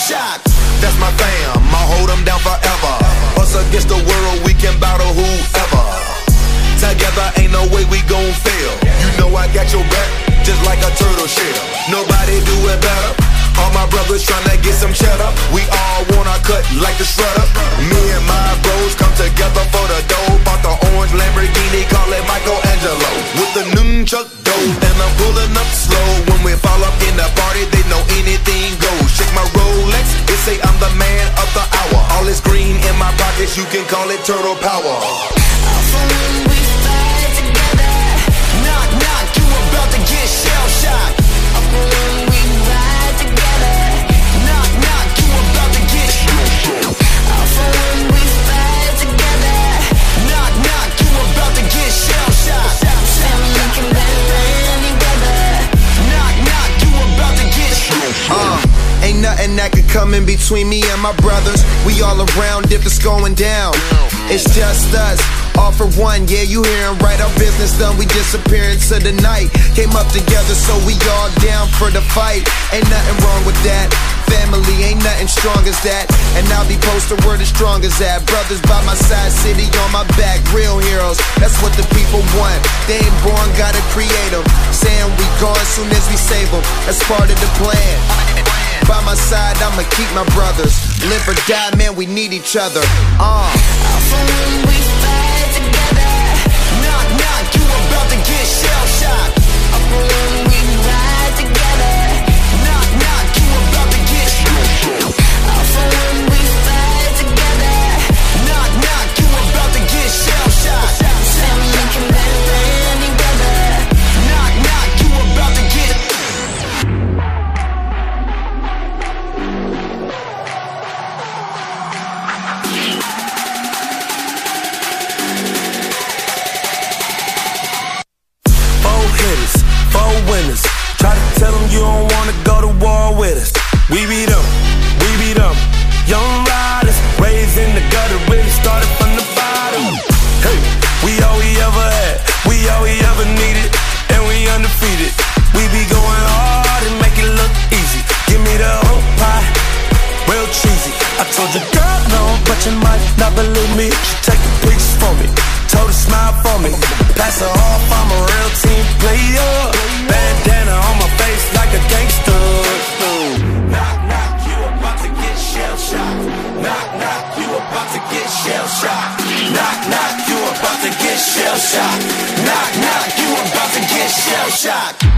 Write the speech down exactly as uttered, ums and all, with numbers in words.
shocked. That's my fam, I'll hold them down forever. Us against the world, we can battle whoever. Together ain't no way we gon' fail. You know I got your back, just like a turtle shell. Nobody do it better. All my brothers tryna get some cheddar. We all wanna cut like the shredder. Me and my bros come together for the dough. Bought the orange Lamborghini, call it Michelangelo. With the nunchuck dough, and I'm pulling up slow. When we fall up in the party, they know anything goes. Check my Rolex, it say I'm the man of the hour. All this green in my pockets, you can call it turtle power. When we fight together, knock knock, you about to get shell shocked. When we ride together, knock knock, you about to get shell shocked. When we fight together, knock knock, you about to get shell shocked. And we can band together, knock knock, you about to get shell shocked. Uh, ain't nothing that could come in between me and my brothers. We all around if it's going down. It's just us. All for one, yeah, you hearin' right. Our business done, we disappear into the night. Came up together, so we all down for the fight. Ain't nothing wrong with that. Family ain't nothing strong as that. And I'll be posted where the strongest at. Brothers by my side, city on my back. Real heroes, that's what the people want. They ain't born, gotta create them. Saying we gone soon as we save them. That's part of the plan. By my side, I'ma keep my brothers. Live or die, man, we need each other. Uh. When we fight together, knock knock, you about to get shell shocked. When we ride together, knock knock, you about to get shell shocked. When we fight together, knock knock, you about to get shell shocked. And we can band together, knock knock, you about to get. Four winners. Try to tell them you don't wanna go to war with us. We beat them, we beat them. Young riders, raised in the gutter, really started from the bottom. Hey, we all we ever had, we all we ever needed, and we undefeated. We be going hard and make it look easy. Give me the whole pie, real cheesy. I told your girl no, but you might not believe me. She taking pictures for me, told her smile for me. Pass her off, I'm a real team player. Bandana on my face like a gangster. Knock, knock, you about to get shell shocked. Knock, knock, you about to get shell shocked. Knock, knock, you about to get shell shocked. Knock, knock, you about to get shell shocked.